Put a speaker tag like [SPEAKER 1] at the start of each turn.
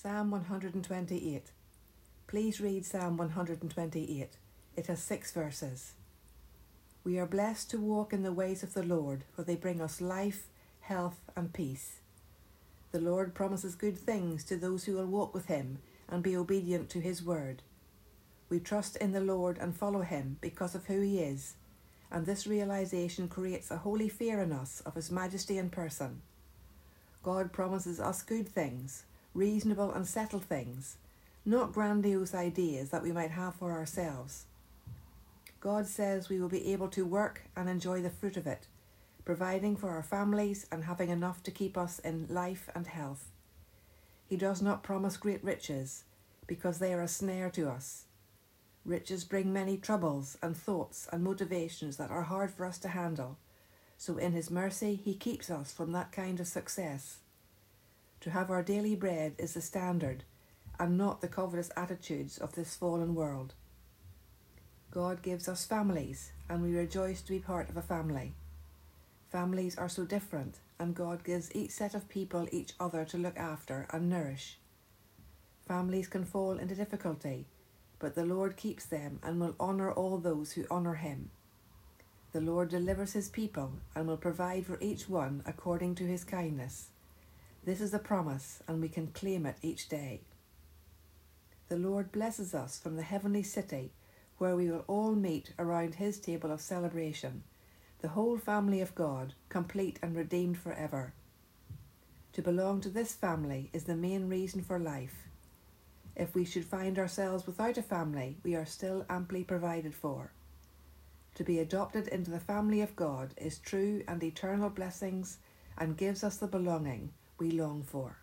[SPEAKER 1] Psalm 128. Please read Psalm 128. It has 6 verses. We are blessed to walk in the ways of the Lord, for they bring us life, health, and peace. The Lord promises good things to those who will walk with him and be obedient to his word. We trust in the Lord and follow him because of who he is, and this realization creates a holy fear in us of his majesty and person. God promises us good things, reasonable and settled things, not grandiose ideas that we might have for ourselves. God says we will be able to work and enjoy the fruit of it, providing for our families and having enough to keep us in life and health. He does not promise great riches, because they are a snare to us. Riches bring many troubles and thoughts and motivations that are hard for us to handle, so in his mercy he keeps us from that kind of success. To have our daily bread is the standard, and not the covetous attitudes of this fallen world. God gives us families, and we rejoice to be part of a family. Families are so different, and God gives each set of people each other to look after and nourish. Families can fall into difficulty, but the Lord keeps them and will honour all those who honour him. The Lord delivers his people and will provide for each one according to his kindness. This is a promise, and we can claim it each day. The Lord blesses us from the heavenly city, where we will all meet around his table of celebration, the whole family of God, complete and redeemed forever. To belong to this family is the main reason for life. If we should find ourselves without a family, we are still amply provided for. To be adopted into the family of God is true and eternal blessings and gives us the belonging we long for.